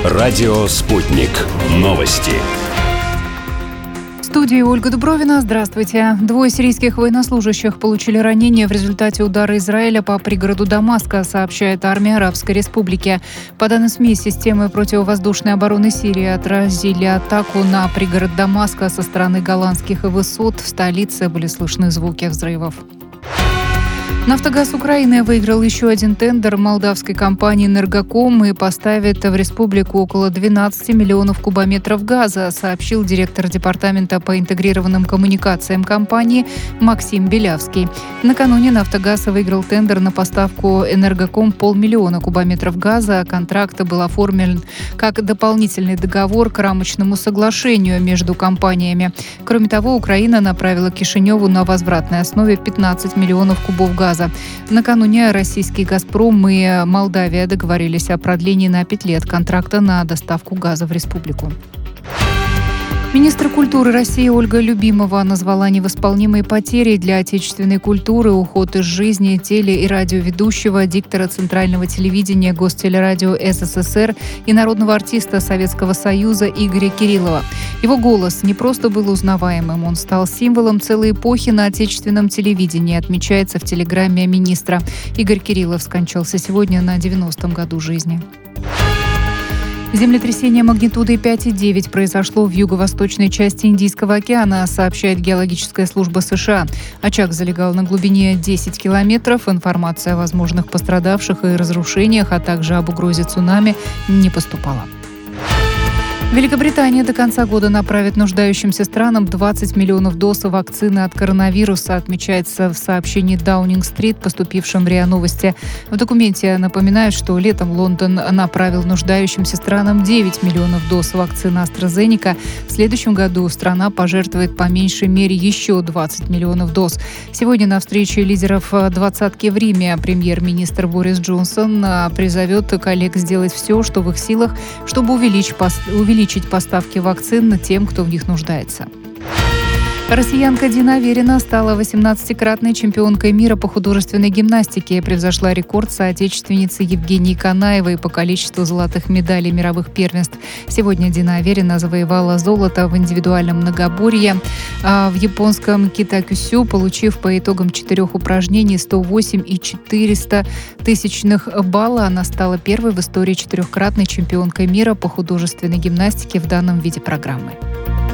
Радио «Спутник». Новости. В студии Ольга Дубровина. Здравствуйте. 2 сирийских военнослужащих получили ранения в результате удара Израиля по пригороду Дамаска, сообщает армия Арабской Республики. По данным СМИ, системы противовоздушной обороны Сирии отразили атаку на пригород Дамаска со стороны голландских высот. В столице были слышны звуки взрывов. «Нафтогаз Украины» выиграл еще один тендер молдавской компании «Энергоком» и поставит в республику около 12 миллионов кубометров газа, сообщил директор департамента по интегрированным коммуникациям компании Максим Белявский. Накануне «Нафтогаз» выиграл тендер на поставку «Энергоком» 500 000 кубометров газа. Контракт был оформлен как дополнительный договор к рамочному соглашению между компаниями. Кроме того, Украина направила Кишиневу на возвратной основе 15 миллионов кубов газа. Накануне российский «Газпром» и Молдавия договорились о продлении на 5 лет контракта на доставку газа в республику. Министр культуры России Ольга Любимова назвала невосполнимой потерей для отечественной культуры уход из жизни теле- и радиоведущего, диктора Центрального телевидения Гостелерадио СССР и народного артиста Советского Союза Игоря Кириллова. Его голос не просто был узнаваемым, он стал символом целой эпохи на отечественном телевидении, отмечается в телеграмме министра. Игорь Кириллов скончался сегодня на 90-м году жизни. Землетрясение магнитудой 5,9 произошло в юго-восточной части Индийского океана, сообщает Геологическая служба США. Очаг залегал на глубине 10 километров. Информация о возможных пострадавших и разрушениях, а также об угрозе цунами не поступала. Великобритания до конца года направит нуждающимся странам 20 миллионов доз вакцины от коронавируса, отмечается в сообщении Даунинг-стрит, поступившем в РИА Новости. В документе напоминают, что летом Лондон направил нуждающимся странам 9 миллионов доз вакцины AstraZeneca. В следующем году страна пожертвует по меньшей мере еще 20 миллионов доз. Сегодня на встрече лидеров двадцатки в Риме премьер-министр Борис Джонсон призовет коллег сделать все, что в их силах, чтобы увеличить поставки вакцин тем, кто в них нуждается. Россиянка Дина Аверина стала 18-кратной чемпионкой мира по художественной гимнастике. Превзошла рекорд соотечественницы Евгении Канаевой по количеству золотых медалей мировых первенств. Сегодня Дина Аверина завоевала золото в индивидуальном многоборье в японском китакюсю, получив по итогам 4 упражнений 108,4 балла. Она стала первой в истории 4-кратной чемпионкой мира по художественной гимнастике в данном виде программы.